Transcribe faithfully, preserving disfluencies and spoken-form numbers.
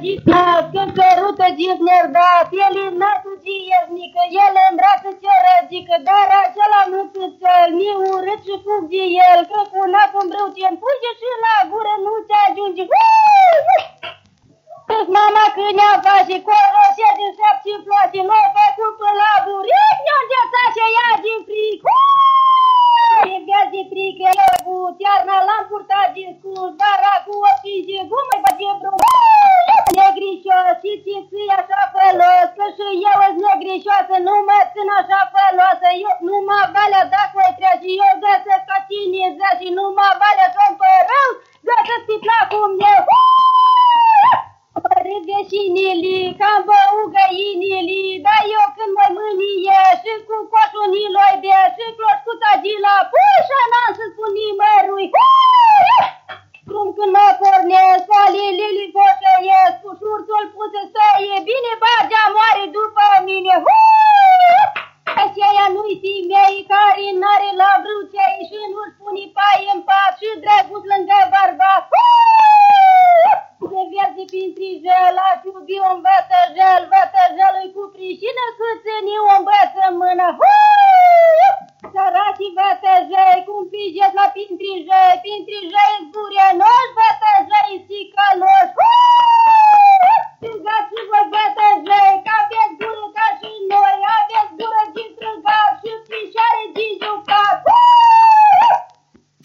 când cărută givner dat, el înatul gieznică, el îmbrață cerăgică, dar acela nu țățăl, ni urât și fug de el, că cu napul în brâu ce-mi fuge și la gură nu te ajunge. Că-s mama câinea face, corroșe din șap și ploace, l-o făcut pe la buric, ne-o îngeța și ea din fric. E gaz de frică, e gut, iarna l-am purtat din scurs, bara cu ochii și gumă-i băge brun. Negrișos și ți-ți așa fălos, că și eu-s negrișoasă, nu mă țin așa fălosă, eu numai valea dacă o-i trea și eu găsesc ca tine zea și numai valea să-mi părău, găsesc tipla cum eu. Râde și nili, cam bău găinili, dar eu când mă mânie și cu coșul niloi de și cloșcuța gila, pușă n-am să spun nimărui. Cum când mă pornesc, falii li foșăiesc, cu șurțul puse să e bine, bagea moare după mine. Aceia nu-i timei care n-are la brâucei și nu-și pune pai în pat și drăguț lângă bărbat. Se verde prin trijel, aș iubi un vătăjel, vătăjelul cu prișină, câțăniu o îmbăță în mână. Săracii vătăjei, cum pigeți la pintrijei, pintrijei zburenoși, vătăjei sicăloși.